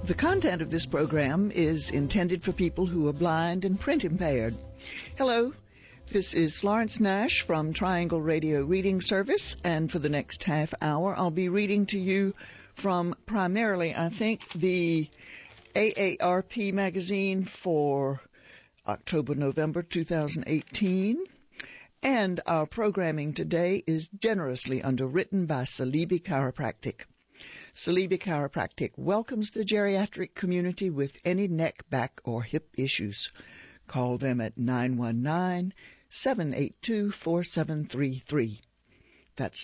The content of this program is intended for people who are blind and print impaired. Hello, this is Florence Nash from Triangle Radio Reading Service, and for the next half hour I'll be reading to you from primarily, I think, the AARP magazine for October-November 2018. And our programming today is generously underwritten by Salibi Chiropractic. Salibi Chiropractic welcomes the geriatric community with any neck, back, or hip issues. Call them at 919-782-4733. That's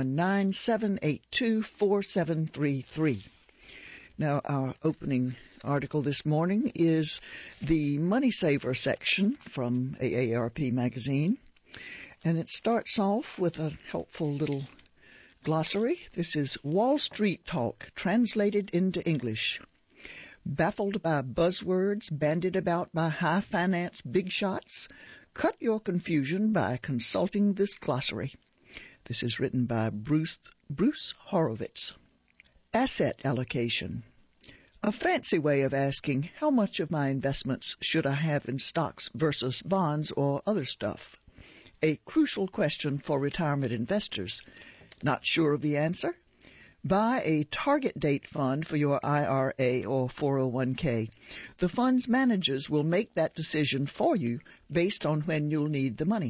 919-782-4733. Now, our opening article this morning is the Money Saver section from AARP magazine. And it starts off with a helpful little glossary. This is Wall Street talk translated into English. Baffled by buzzwords bandied about by high finance big shots? Cut your confusion by consulting this glossary. This is written by Bruce Horowitz. Asset allocation. A fancy way of asking how much of my investments should I have in stocks versus bonds or other stuff. A crucial question for retirement investors. Not sure of the answer? Buy a target date fund for your IRA or 401k. The fund's managers will make that decision for you based on when you'll need the money.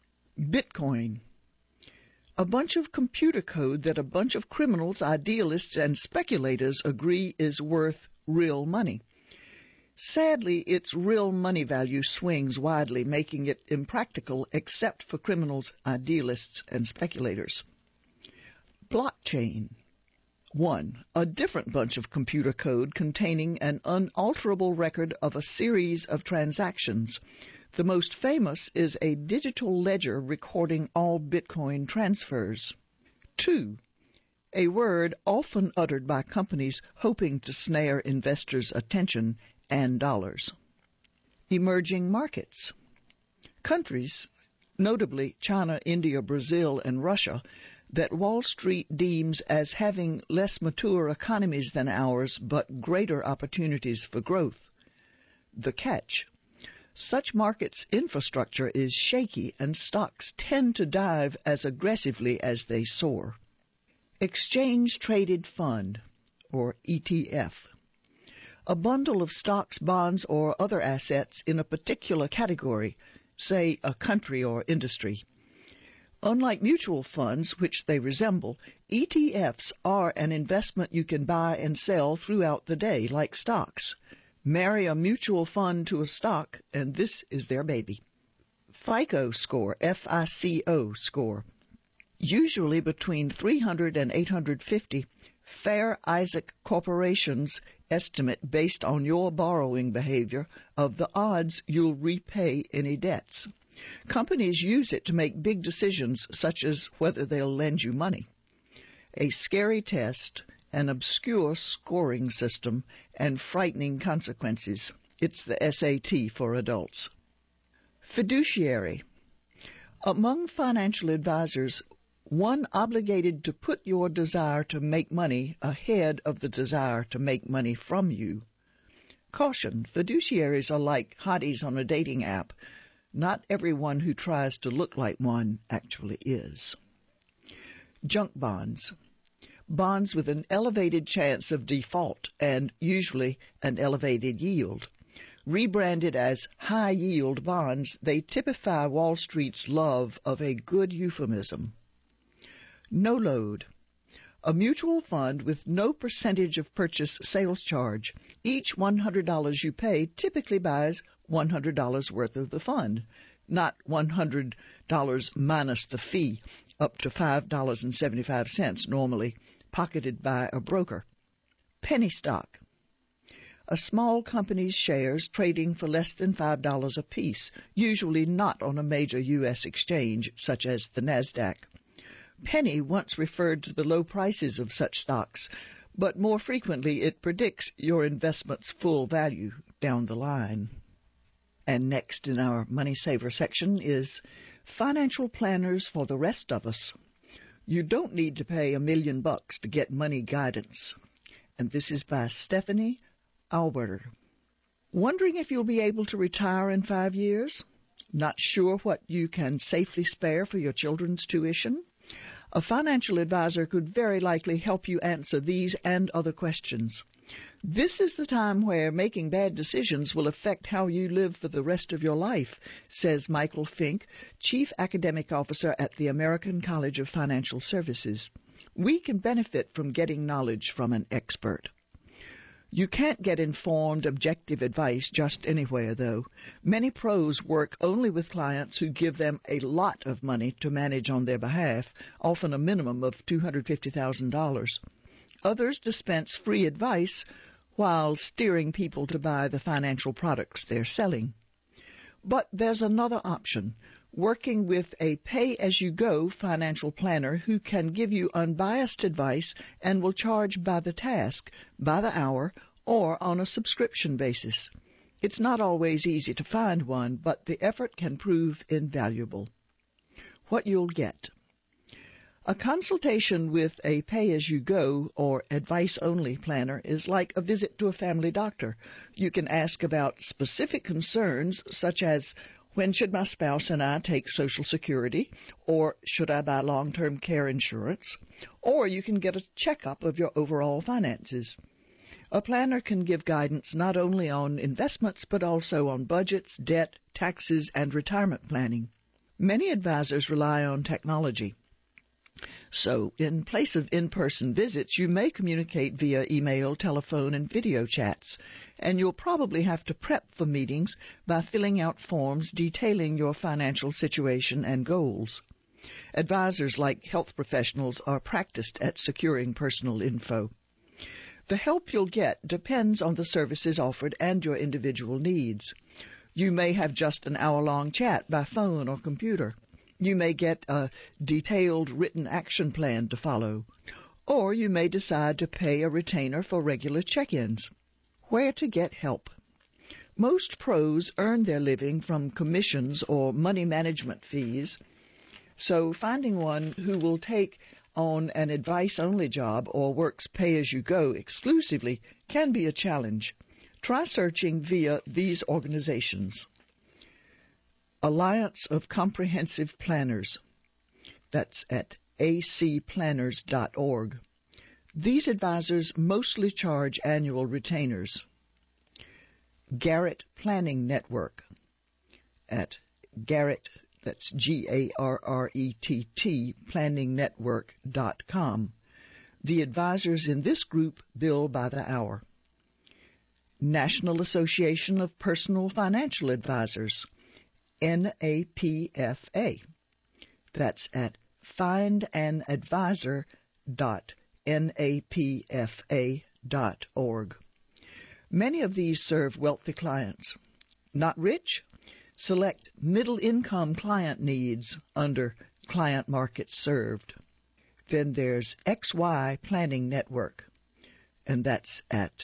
Bitcoin. A bunch of computer code that a bunch of criminals, idealists, and speculators agree is worth real money. Sadly, its real money value swings widely, making it impractical except for criminals, idealists, and speculators. Blockchain. 1. A different bunch of computer code containing an unalterable record of a series of transactions. The most famous is a digital ledger recording all Bitcoin transfers. 2. A word often uttered by companies hoping to snare investors' attention and dollars. Emerging markets. Countries, notably China, India, Brazil, and Russia, that Wall Street deems as having less mature economies than ours but greater opportunities for growth. The catch. Such markets' infrastructure is shaky and stocks tend to dive as aggressively as they soar. Exchange Traded Fund, or ETF. A bundle of stocks, bonds, or other assets in a particular category, say a country or industry. Unlike mutual funds, which they resemble, ETFs are an investment you can buy and sell throughout the day, like stocks. Marry a mutual fund to a stock, and this is their baby. FICO score, FICO score. Usually between 300 and 850, Fair Isaac Corporation's estimate based on your borrowing behavior of the odds you'll repay any debts. Companies use it to make big decisions such as whether they'll lend you money. A scary test, an obscure scoring system, and frightening consequences. It's the SAT for adults. Fiduciary. Among financial advisors, one obligated to put your desire to make money ahead of the desire to make money from you. Caution, fiduciaries are like hotties on a dating app. Not everyone who tries to look like one actually is. Junk bonds. Bonds with an elevated chance of default and usually an elevated yield. Rebranded as high-yield bonds, they typify Wall Street's love of a good euphemism. No load. A mutual fund with no percentage of purchase sales charge. Each $100 you pay typically buys $100 worth of the fund, not $100 minus the fee, up to $5.75 normally, pocketed by a broker. Penny stock. A small company's shares trading for less than $5 a piece, usually not on a major U.S. exchange such as the NASDAQ. Penny once referred to the low prices of such stocks, but more frequently it predicts your investment's full value down the line. And next in our Money Saver section is Financial Planners for the Rest of Us. You don't need to pay $1 million to get money guidance. And this is by Stephanie Albert. Wondering if you'll be able to retire in 5 years? Not sure what you can safely spare for your children's tuition? A financial advisor could very likely help you answer these and other questions. This is the time where making bad decisions will affect how you live for the rest of your life, says Michael Fink, Chief Academic Officer at the American College of Financial Services. We can benefit from getting knowledge from an expert. You can't get informed, objective advice just anywhere, though. Many pros work only with clients who give them a lot of money to manage on their behalf, often a minimum of $250,000. Others dispense free advice while steering people to buy the financial products they're selling. But there's another option, working with a pay-as-you-go financial planner who can give you unbiased advice and will charge by the task, by the hour, or on a subscription basis. It's not always easy to find one, but the effort can prove invaluable. What you'll get. A consultation with a pay-as-you-go or advice-only planner is like a visit to a family doctor. You can ask about specific concerns such as, when should my spouse and I take Social Security? Or should I buy long-term care insurance? Or you can get a checkup of your overall finances. A planner can give guidance not only on investments but also on budgets, debt, taxes, and retirement planning. Many advisors rely on technology. So, in place of in-person visits, you may communicate via email, telephone, and video chats, and you'll probably have to prep for meetings by filling out forms detailing your financial situation and goals. Advisors, like health professionals, are practiced at securing personal info. The help you'll get depends on the services offered and your individual needs. You may have just an hour-long chat by phone or computer. You may get a detailed written action plan to follow, or you may decide to pay a retainer for regular check-ins. Where to get help? Most pros earn their living from commissions or money management fees, so finding one who will take on an advice-only job or works pay-as-you-go exclusively can be a challenge. Try searching via these organizations. Alliance of Comprehensive Planners. That's at acplanners.org. These advisors mostly charge annual retainers. Garrett Planning Network at Garrett, that's Garrett, planningnetwork.com. The advisors in this group bill by the hour. National Association of Personal Financial Advisors, NAPFA. That's at findanadvisor.napfa.org. Many of these serve wealthy clients. Not rich? Select middle-income client needs under Client Market Served. Then there's XY Planning Network, and that's at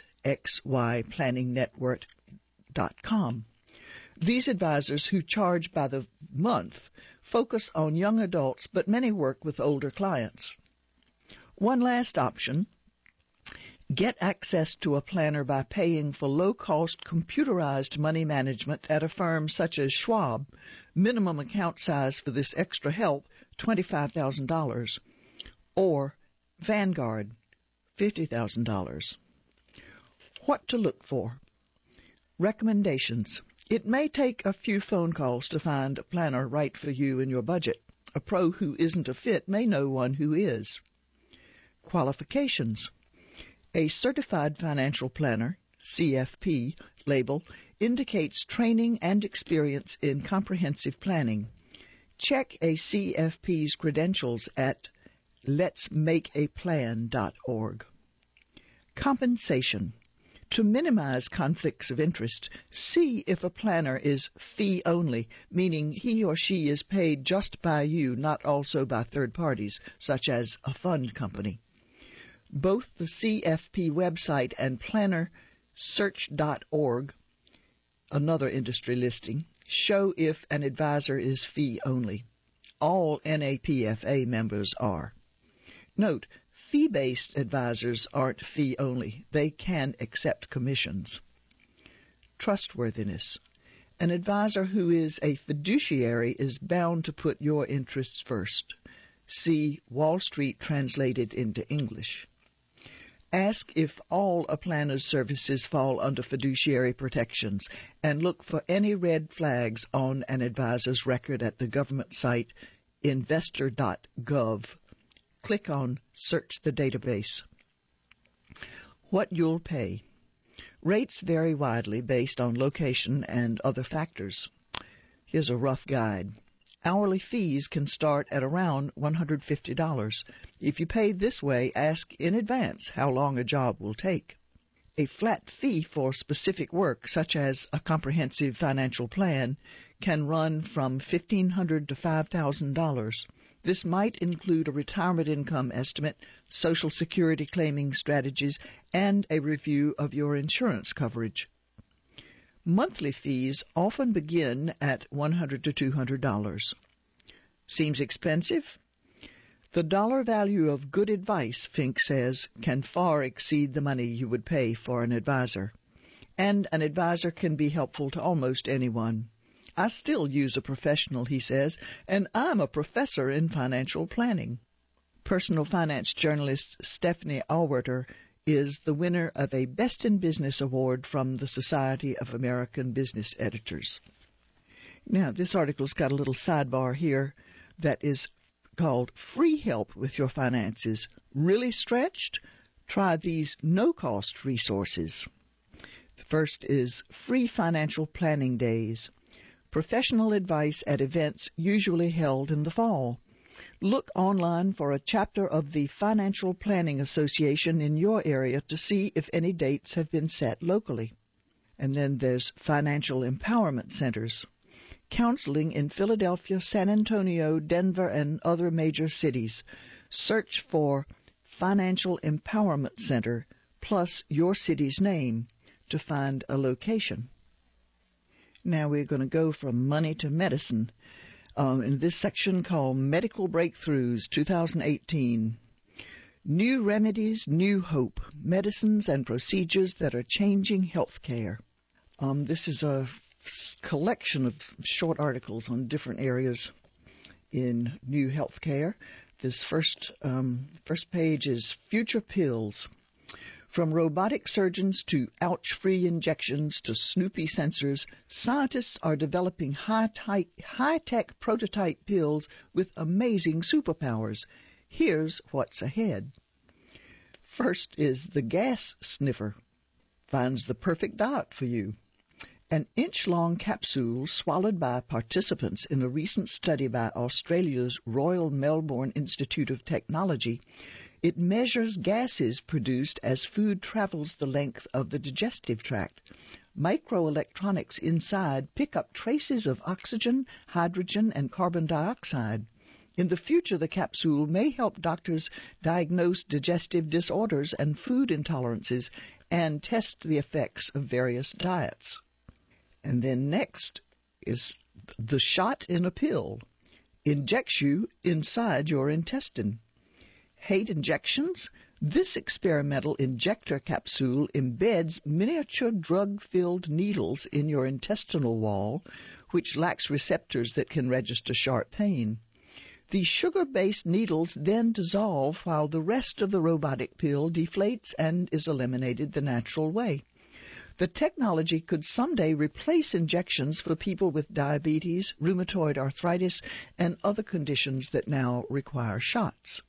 xyplanningnetwork.com. These advisors, who charge by the month, focus on young adults, but many work with older clients. One last option: get access to a planner by paying for low-cost computerized money management at a firm such as Schwab. Minimum account size for this extra help, $25,000. Or Vanguard, $50,000. What to look for? Recommendations. It may take a few phone calls to find a planner right for you and your budget. A pro who isn't a fit may know one who is. Qualifications. A Certified Financial Planner, CFP, label indicates training and experience in comprehensive planning. Check a CFP's credentials at letsmakeaplan.org. Compensation. To minimize conflicts of interest, see if a planner is fee-only, meaning he or she is paid just by you, not also by third parties, such as a fund company. Both the CFP website and plannersearch.org, another industry listing, show if an advisor is fee-only. All NAPFA members are. Note, Fee-based advisors aren't fee-only. They can accept commissions. Trustworthiness. An advisor who is a fiduciary is bound to put your interests first. See Wall Street translated into English. Ask if all a planner's services fall under fiduciary protections, and look for any red flags on an advisor's record at the government site investor.gov. Click on Search the Database. What you'll pay. Rates vary widely based on location and other factors. Here's a rough guide. Hourly fees can start at around $150. If you pay this way, ask in advance how long a job will take. A flat fee for specific work, such as a comprehensive financial plan, can run from $1,500 to $5,000. This might include a retirement income estimate, Social Security claiming strategies, and a review of your insurance coverage. Monthly fees often begin at $100 to $200. Seems expensive? The dollar value of good advice, Fink says, can far exceed the money you would pay for an advisor. And an advisor can be helpful to almost anyone. I still use a professional, he says, and I'm a professor in financial planning. Personal finance journalist Stephanie Allwerter is the winner of a Best in Business award from the Society of American Business Editors. Now, this article's got a little sidebar here that is called Free Help with Your Finances. Really stretched? Try these no-cost resources. The first is Free Financial Planning Days. Professional advice at events usually held in the fall. Look online for a chapter of the Financial Planning Association in your area to see if any dates have been set locally. And then there's Financial Empowerment Centers. Counseling in Philadelphia, San Antonio, Denver, and other major cities. Search for Financial Empowerment Center plus your city's name to find a location. Now we're going to go from money to medicine. In this section called Medical Breakthroughs 2018. New remedies, new hope. Medicines and procedures that are changing healthcare. This is a collection of short articles on different areas in new healthcare. This first page is Future Pills. From robotic surgeons to ouch-free injections to Snoopy sensors, scientists are developing high-tech prototype pills with amazing superpowers. Here's what's ahead. First is the gas sniffer. Finds the perfect dot for you. An inch-long capsule swallowed by participants in a recent study by Australia's Royal Melbourne Institute of Technology. It measures gases produced as food travels the length of the digestive tract. Microelectronics inside pick up traces of oxygen, hydrogen, and carbon dioxide. In the future, the capsule may help doctors diagnose digestive disorders and food intolerances and test the effects of various diets. And then next is the shot in a pill. Injects you inside your intestine. Hate injections? This experimental injector capsule embeds miniature drug-filled needles in your intestinal wall, which lacks receptors that can register sharp pain. The sugar-based needles then dissolve while the rest of the robotic pill deflates and is eliminated the natural way. The technology could someday replace injections for people with diabetes, rheumatoid arthritis, and other conditions that now require shots.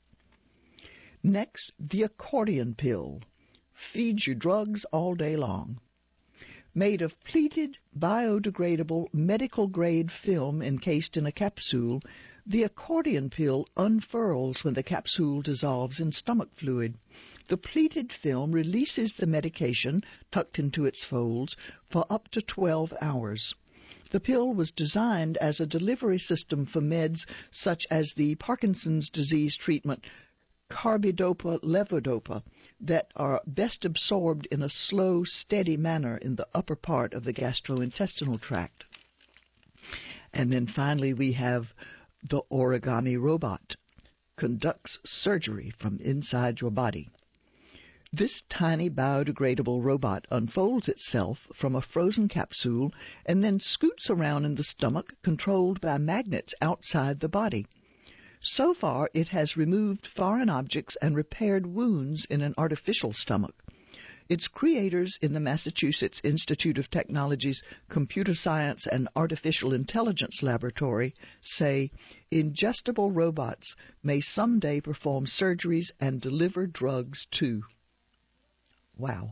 Next, the accordion pill. Feeds you drugs all day long. Made of pleated, biodegradable, medical-grade film encased in a capsule, the accordion pill unfurls when the capsule dissolves in stomach fluid. The pleated film releases the medication, tucked into its folds, for up to 12 hours. The pill was designed as a delivery system for meds such as the Parkinson's disease treatment carbidopa-levodopa that are best absorbed in a slow, steady manner in the upper part of the gastrointestinal tract. And then finally we have the origami robot. conducts surgery from inside your body. This tiny biodegradable robot unfolds itself from a frozen capsule and then scoots around in the stomach, controlled by magnets outside the body. So far, it has removed foreign objects and repaired wounds in an artificial stomach. Its creators in the Massachusetts Institute of Technology's Computer Science and Artificial Intelligence Laboratory say ingestible robots may someday perform surgeries and deliver drugs too. Wow.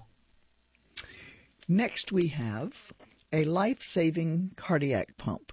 Next we have a life-saving cardiac pump.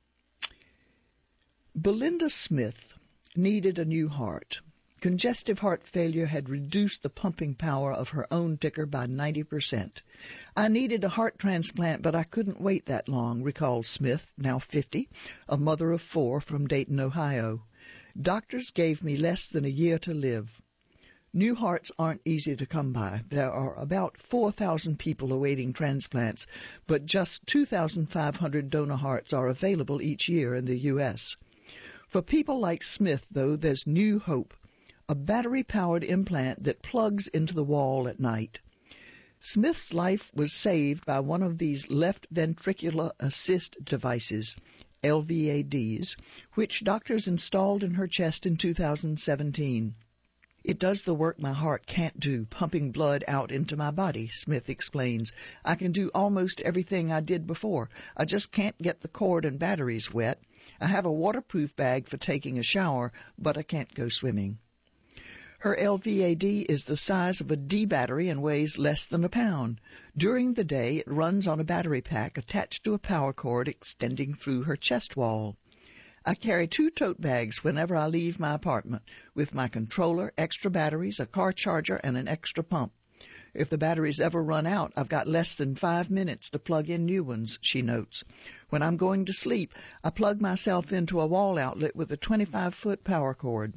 Belinda Smith needed a new heart. Congestive heart failure had reduced the pumping power of her own ticker by 90%. I needed a heart transplant, but I couldn't wait that long, recalls Smith, now 50, a mother of 4 from Dayton, Ohio. Doctors gave me less than a year to live. New hearts aren't easy to come by. There are about 4,000 people awaiting transplants, but just 2,500 donor hearts are available each year in the U.S. For people like Smith, though, there's new hope. A battery-powered implant that plugs into the wall at night. Smith's life was saved by one of these left ventricular assist devices, LVADs, which doctors installed in her chest in 2017. It does the work my heart can't do, pumping blood out into my body, Smith explains. I can do almost everything I did before. I just can't get the cord and batteries wet. I have a waterproof bag for taking a shower, but I can't go swimming. Her LVAD is the size of a D battery and weighs less than a pound. During the day, it runs on a battery pack attached to a power cord extending through her chest wall. I carry 2 tote bags whenever I leave my apartment, with my controller, extra batteries, a car charger, and an extra pump. If the batteries ever run out, I've got less than 5 minutes to plug in new ones, she notes. When I'm going to sleep, I plug myself into a wall outlet with a 25-foot power cord.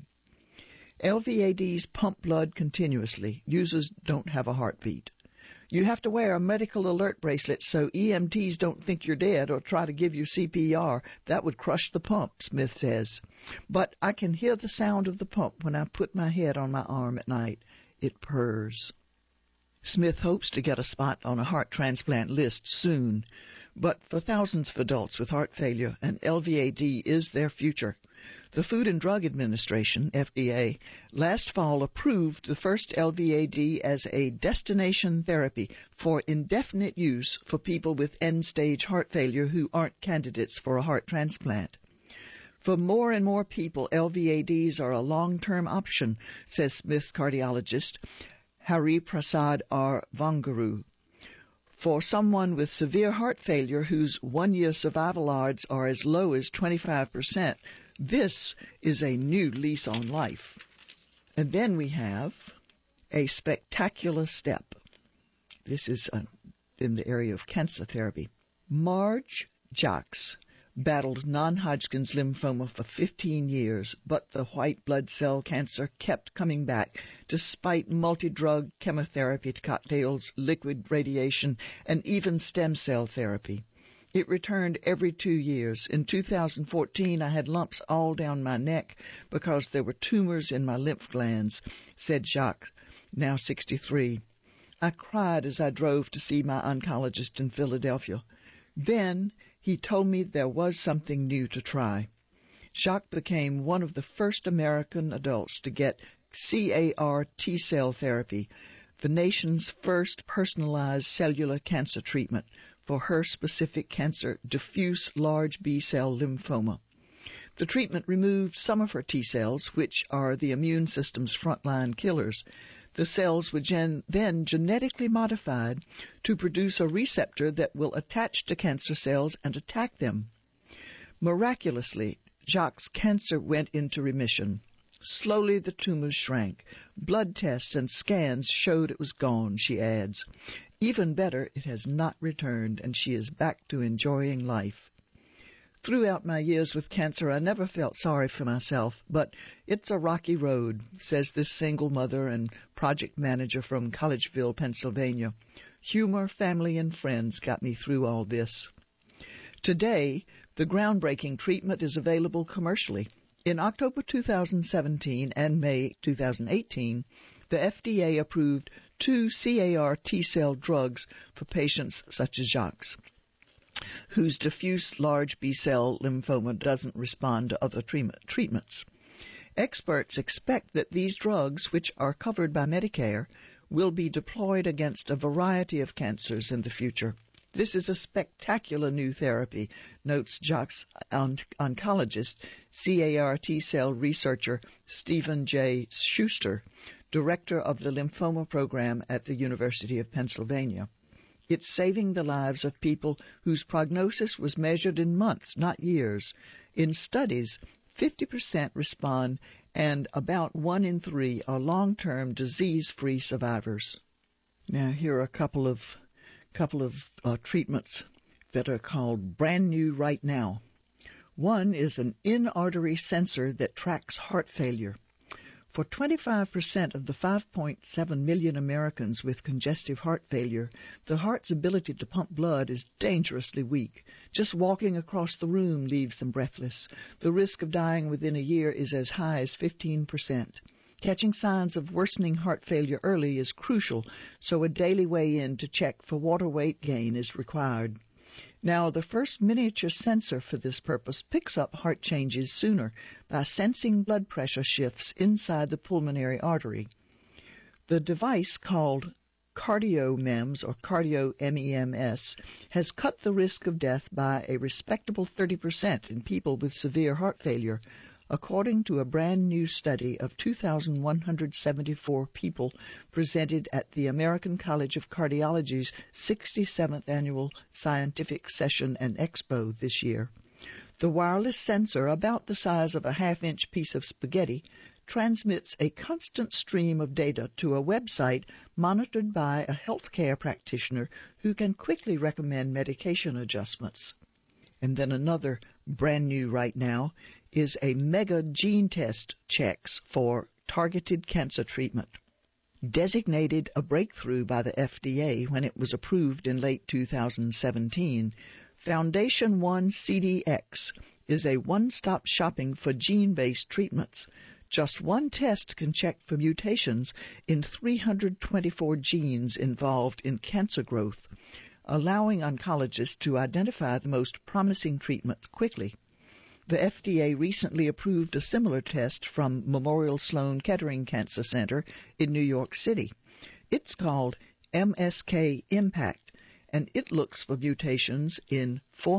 LVADs pump blood continuously. Users don't have a heartbeat. You have to wear a medical alert bracelet so EMTs don't think you're dead or try to give you CPR. That would crush the pump, Smith says. But I can hear the sound of the pump when I put my head on my arm at night. It purrs. Smith hopes to get a spot on a heart transplant list soon. But for thousands of adults with heart failure, an LVAD is their future. The Food and Drug Administration, FDA, last fall approved the first LVAD as a destination therapy for indefinite use for people with end-stage heart failure who aren't candidates for a heart transplant. For more and more people, LVADs are a long-term option, says Smith's cardiologist, Hari Prasad R. Vangaru. For someone with severe heart failure whose one-year survival odds are as low as 25%, this is a new lease on life. And then we have a spectacular step. This is in the area of cancer therapy. Marge Jacques battled non-Hodgkin's lymphoma for 15 years, but the white blood cell cancer kept coming back despite multi-drug chemotherapy cocktails, liquid radiation, and even stem cell therapy. It returned every 2 years. In 2014, I had lumps all down my neck because there were tumors in my lymph glands, said Jacques, now 63. I cried as I drove to see my oncologist in Philadelphia. Then he told me there was something new to try. Jacques became one of the first American adults to get CAR T-cell therapy, the nation's first personalized cellular cancer treatment for her specific cancer, diffuse large B-cell lymphoma. The treatment removed some of her T-cells, which are the immune system's frontline killers. The cells were then genetically modified to produce a receptor that will attach to cancer cells and attack them. Miraculously, Jacques' cancer went into remission. Slowly the tumors shrank. Blood tests and scans showed it was gone, she adds. Even better, it has not returned, and she is back to enjoying life. Throughout my years with cancer, I never felt sorry for myself, but it's a rocky road, says this single mother and project manager from Collegeville, Pennsylvania. Humor, family, and friends got me through all this. Today, the groundbreaking treatment is available commercially. In October 2017 and May 2018, the FDA approved 2 CAR T-cell drugs for patients such as Jacques, whose diffuse large B-cell lymphoma doesn't respond to other treatments. Experts expect that these drugs, which are covered by Medicare, will be deployed against a variety of cancers in the future. This is a spectacular new therapy, notes Jacques oncologist, CAR T-cell researcher Stephen J. Schuster, director of the lymphoma program at the University of Pennsylvania. It's saving the lives of people whose prognosis was measured in months, not years. In studies, 50% respond, and about 1 in 3 are long-term disease-free survivors. Now, here are a couple of treatments that are called brand new right now. One is an in-artery sensor that tracks heart failure. For 25% of the 5.7 million Americans with congestive heart failure, the heart's ability to pump blood is dangerously weak. Just walking across the room leaves them breathless. The risk of dying within a year is as high as 15%. Catching signs of worsening heart failure early is crucial, so a daily weigh-in to check for water weight gain is required. Now, the first miniature sensor for this purpose picks up heart changes sooner by sensing blood pressure shifts inside the pulmonary artery. The device, called CardioMEMS or CardioMEMS, has cut the risk of death by a respectable 30% in people with severe heart failure, according to a brand new study of 2,174 people presented at the American College of Cardiology's 67th Annual Scientific Session and Expo this year. The wireless sensor, about the size of a half-inch piece of spaghetti, transmits a constant stream of data to a website monitored by a healthcare practitioner who can quickly recommend medication adjustments. And then another brand new right now is a mega gene test checks for targeted cancer treatment. Designated a breakthrough by the FDA when it was approved in late 2017, Foundation One CDX is a one-stop shopping for gene-based treatments. Just one test can check for mutations in 324 genes involved in cancer growth, allowing oncologists to identify the most promising treatments quickly. The FDA recently approved a similar test from Memorial Sloan Kettering Cancer Center in New York City. It's called MSK Impact, and it looks for mutations in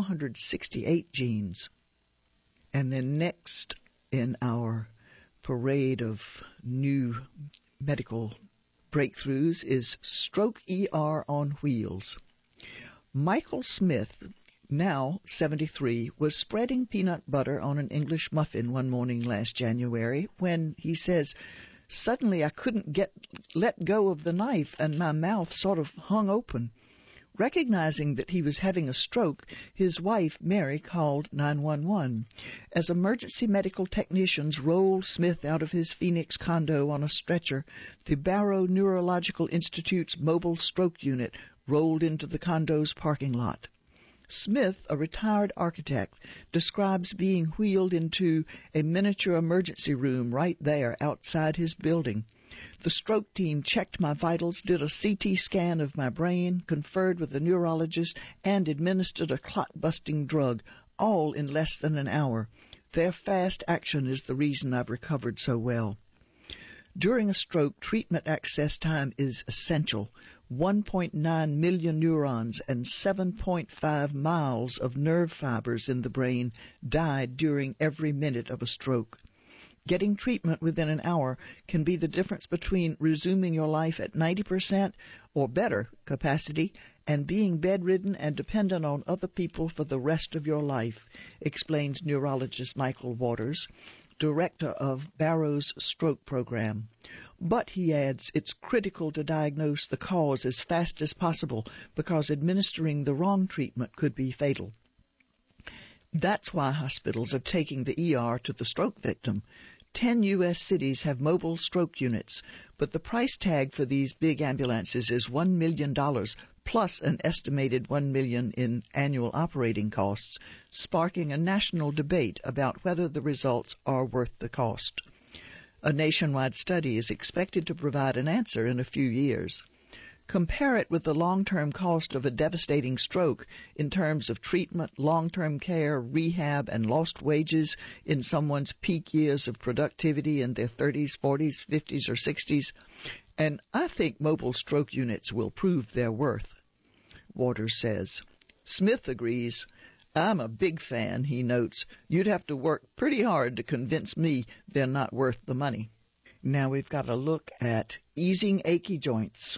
468 genes. And then next in our parade of new medical breakthroughs is stroke ER on wheels. Michael Smith, now 73, was spreading peanut butter on an English muffin one morning last January when, he says, suddenly I couldn't let go of the knife and my mouth sort of hung open. Recognizing that he was having a stroke, his wife, Mary, called 911. As emergency medical technicians rolled Smith out of his Phoenix condo on a stretcher, the Barrow Neurological Institute's mobile stroke unit rolled into the condo's parking lot. Smith, a retired architect, describes being wheeled into a miniature emergency room right there outside his building. The stroke team checked my vitals, did a CT scan of my brain, conferred with the neurologist, and administered a clot-busting drug, all in less than an hour. Their fast action is the reason I've recovered so well. During a stroke, treatment access time is essential. 1.9 million neurons and 7.5 miles of nerve fibers in the brain died during every minute of a stroke. Getting treatment within an hour can be the difference between resuming your life at 90% or better capacity and being bedridden and dependent on other people for the rest of your life, explains neurologist Michael Waters, director of Barrow's stroke program. But, he adds, it's critical to diagnose the cause as fast as possible because administering the wrong treatment could be fatal. That's why hospitals are taking the ER to the stroke victim. 10 U.S. cities have mobile stroke units, but the price tag for these big ambulances is $1 million plus an estimated $1 million in annual operating costs, sparking a national debate about whether the results are worth the cost. A nationwide study is expected to provide an answer in a few years. Compare it with the long-term cost of a devastating stroke in terms of treatment, long-term care, rehab, and lost wages in someone's peak years of productivity in their 30s, 40s, 50s, or 60s, and I think mobile stroke units will prove their worth. Waters says. Smith agrees. I'm a big fan, he notes. You'd have to work pretty hard to convince me they're not worth the money. Now we've got a look at easing achy joints.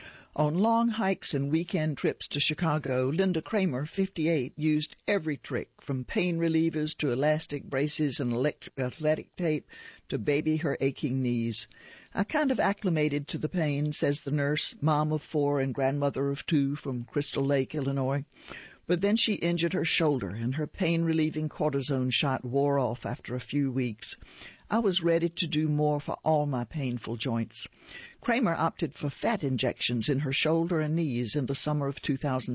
On long hikes and weekend trips to Chicago, Linda Kramer, 58, used every trick, from pain relievers to elastic braces and athletic tape to baby her aching knees. I kind of acclimated to the pain, says the nurse, mom of 4 and grandmother of 2 from Crystal Lake, Illinois. But then she injured her shoulder, and her pain-relieving cortisone shot wore off after a few weeks. I was ready to do more for all my painful joints. Kramer opted for fat injections in her shoulder and knees in the summer of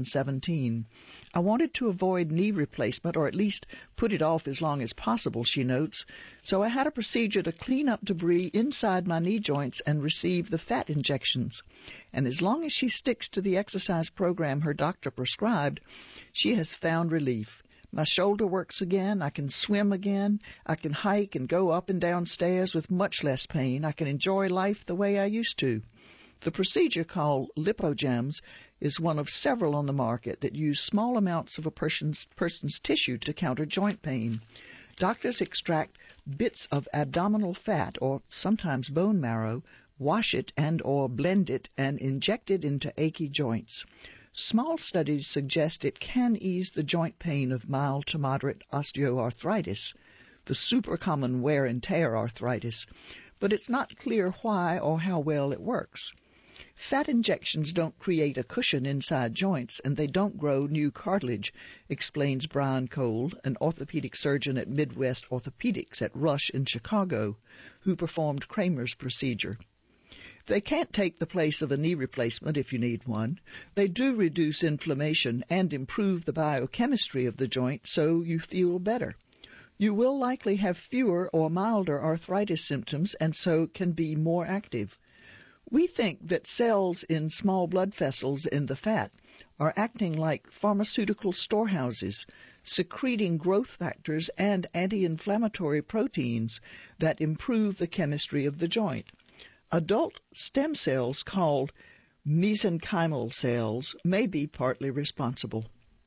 2017. I wanted to avoid knee replacement, or at least put it off as long as possible, she notes. So I had a procedure to clean up debris inside my knee joints and receive the fat injections. And as long as she sticks to the exercise program her doctor prescribed, she has found relief. My shoulder works again, I can swim again, I can hike and go up and down stairs with much less pain, I can enjoy life the way I used to. The procedure, called lipogems, is one of several on the market that use small amounts of a person's tissue to counter joint pain. Doctors extract bits of abdominal fat, or sometimes bone marrow, wash it and or blend it, and inject it into achy joints. Small studies suggest it can ease the joint pain of mild to moderate osteoarthritis, the super common wear and tear arthritis, but it's not clear why or how well it works. Fat injections don't create a cushion inside joints, and they don't grow new cartilage, explains Brian Cole, an orthopedic surgeon at Midwest Orthopedics at Rush in Chicago, who performed Kramer's procedure. They can't take the place of a knee replacement if you need one. They do reduce inflammation and improve the biochemistry of the joint so you feel better. You will likely have fewer or milder arthritis symptoms and so can be more active. We think that cells in small blood vessels in the fat are acting like pharmaceutical storehouses, secreting growth factors and anti-inflammatory proteins that improve the chemistry of the joint. Adult stem cells, called mesenchymal cells, may be partly responsible.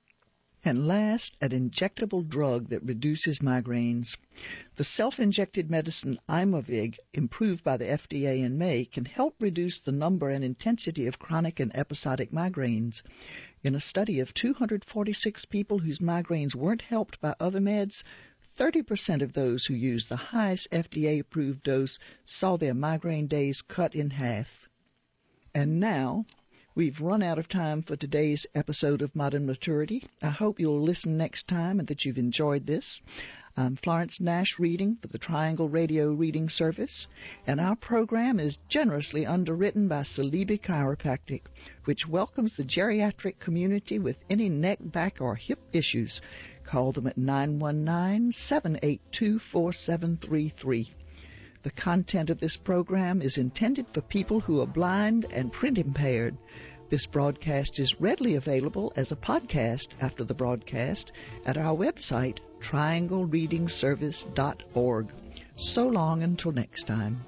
And last, an injectable drug that reduces migraines. The self-injected medicine Aimovig, improved by the FDA in May, can help reduce the number and intensity of chronic and episodic migraines. In a study of 246 people whose migraines weren't helped by other meds, 30% of those who used the highest FDA-approved dose saw their migraine days cut in half. And now, we've run out of time for today's episode of Modern Maturity. I hope you'll listen next time and that you've enjoyed this. I'm Florence Nash reading for the Triangle Radio Reading Service, and our program is generously underwritten by Salibi Chiropractic, which welcomes the geriatric community with any neck, back, or hip issues. Call them at 919-782-4733. The content of this program is intended for people who are blind and print impaired. This broadcast is readily available as a podcast after the broadcast at our website, trianglereadingservice.org. So long until next time.